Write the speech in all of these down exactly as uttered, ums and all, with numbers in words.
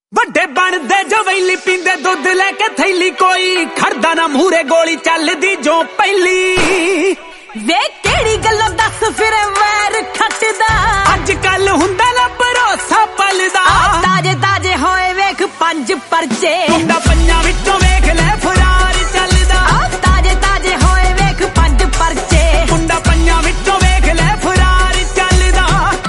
ਵੱਡੇ ਬਣਦੇ ਜੋ ਵੈਲੀ ਪੀਂਦੇ ਦੁੱਧ ਲੈ ਕੇ ਥੈਲੀ ਕੋਈ ਖੜਦਾ ਨਾ ਮੂਰੇ ਗੋਲੀ ਚੱਲਦੀ ਜੋ ਪਹਿਲੀ ਵੇ ਕਿਹੜੀ ਗੱਲੋਂ ਦੱਸ ਫਿਰ ਵੈਰ ਖੱਟਦਾ ਅੱਜ ਕੱਲ ਹੁੰਦਾ ਨਾ ਭਰੋਸਾ ਪਲਦਾ ਤਾਜੇ ਤਾਜੇ ਹੋਏ ਵੇਖ ਪੰਜ ਪਰਚੇ ਮੁੰਡਾ ਪੰਜਾਂ ਵਿੱਚੋਂ ਵੇਖ ਲੈ ਫਰਾਰ ਚੱਲਦਾ ਤਾਜੇ ਤਾਜੇ ਹੋਏ ਵੇਖ ਪੰਜ ਪਰਚੇ ਮੁੰਡਾ ਪੰਜਾਂ ਵਿੱਚੋਂ ਵੇਖ ਲੈ ਫਰਾਰ ਚੱਲਦਾ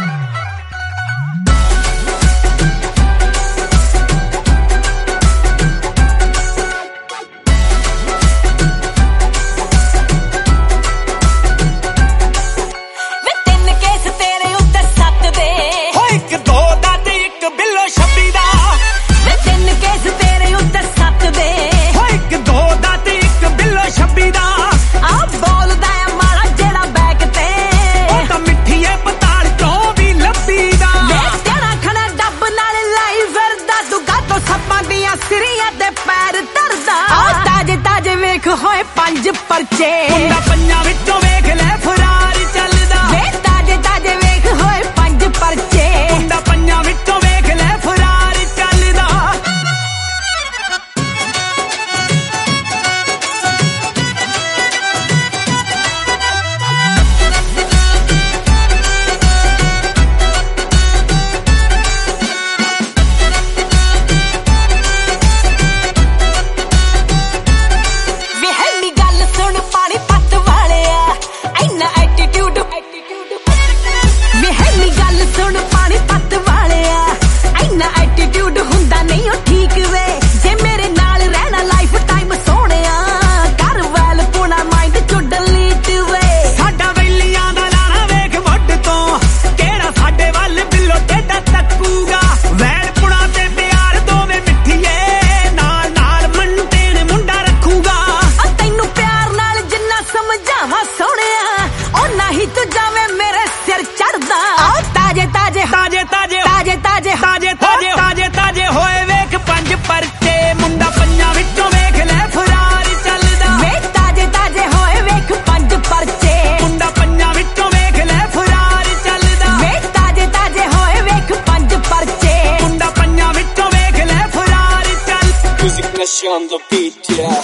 ਹੋਏ ਪੰਜ ਪਰਚੇ ਮੁੰਡਾ ਪੰਜਾਂ ਵਿੱਚੋਂ ਵੇਖ ਲੈ ਫਰਾਰ ਚੱਲਦਾ ਵੇ ਤਾਜੇ ਤਾਜੇ ਵੇਖ ਹੋਏ ਪੰਜ ਪਰਚੇ ਮੁੰਡਾ ਪੰਜਾਂ ਵਿੱਚੋਂ ਵੇਖ ਲੈ ਫਰਾਰ ਚੱਲਦਾ On the beat, yeah.